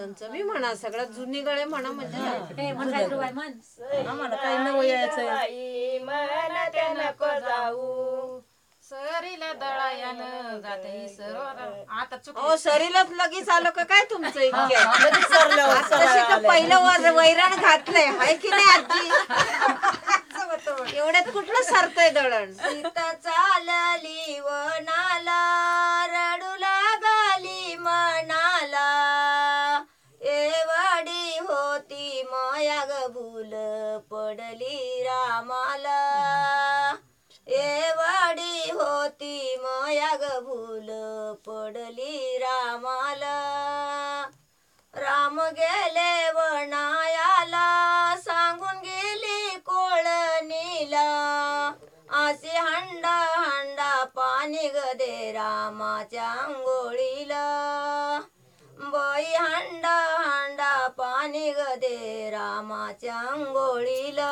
पंचमी म्हणा, सगळ्यात जुनी गळे म्हणा म्हणजे आम्हाला काही नवं यायचं म्हणते नको जाऊ सरीला दळायानं जाते सरोवर. आता हो सरीला लगेच आलं का काय तुमचं इतक्या सरल्यावर तशी का पहिलं वैरण घातलंय हाय की नाही आजी? एवढ्यात कुठलं सरतय दळण? सीता चालली वनाला रडू लागाली मनाला एवढी होती माया ग भूल पडली रामाला एवढी होती माया ग भूल पडली रामाला राम गेले वनायाला सांगून गेली कोळणीला असे हंडा हंडा पाणी ग दे रामाच्या आंघोळीला बाई हंडा हंडा पाणी ग दे रामाच्या आंघोळीला